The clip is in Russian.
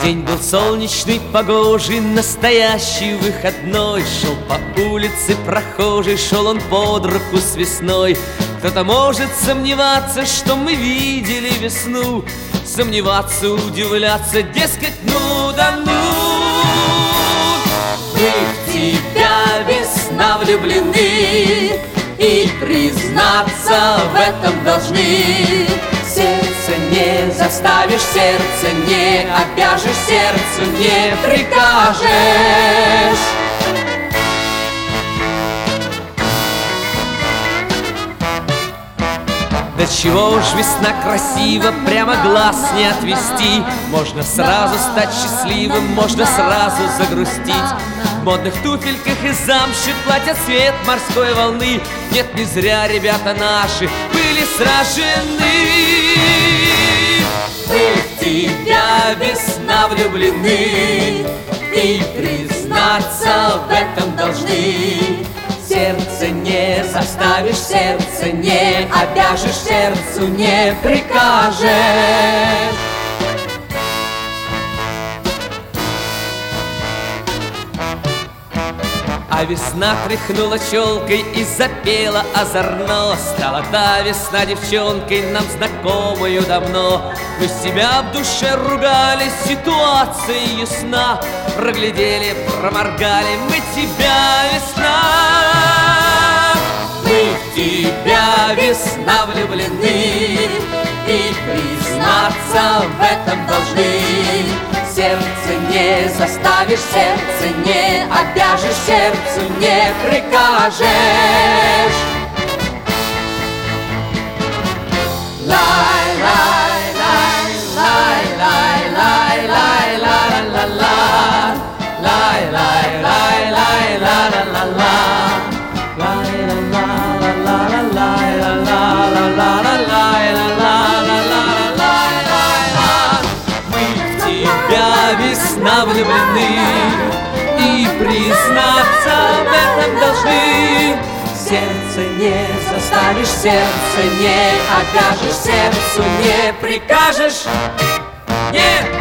День был солнечный, погожий, настоящий выходной. Шел по улице прохожий, шел он под руку с весной. Кто-то может сомневаться, что мы видели весну, сомневаться, удивляться, дескать, ну да ну. Мы в тебя, весна, влюблены, и признаться в этом должны. Сердце не заставишь, сердце не обяжешь, сердцу не прикажешь. Да чего уж весна красива, прямо глаз не отвести. Можно сразу стать счастливым, можно сразу загрустить. В модных туфельках и замши платья цвет морской волны. Нет, не зря ребята наши были сражены. Мы в тебя, весна, влюблены, и признаться в этом должны. Сердце не заставишь, сердце не обяжешь, сердцу не прикажешь. А весна тряхнула челкой и запела озорно. Стала та весна девчонкой, нам знакомою давно. Мы себя в душе ругали, ситуация ясна. Проглядели, проморгали, мы тебя, весна. Мы в тебя, весна, влюблены, и признаться в этом должны. Сердце не заставишь, сердце не обяжешь, сердцу не прикажешь. Лай, лай, лай, лай, лай, лай, лай, ла, ла, ла, лай, лай, лай, лай, ла, ла, ла, ла, лай, ла, ла, ла, ла, лай, ла, ла, ла, ла, ла, лай, ла, ла, ла, ла, лай, лай, ла. Мы в тебя, весна, влюблены, и признаться в этом должны. Сердце не заставишь, сердце не обяжешь, сердцу не прикажешь. Нет!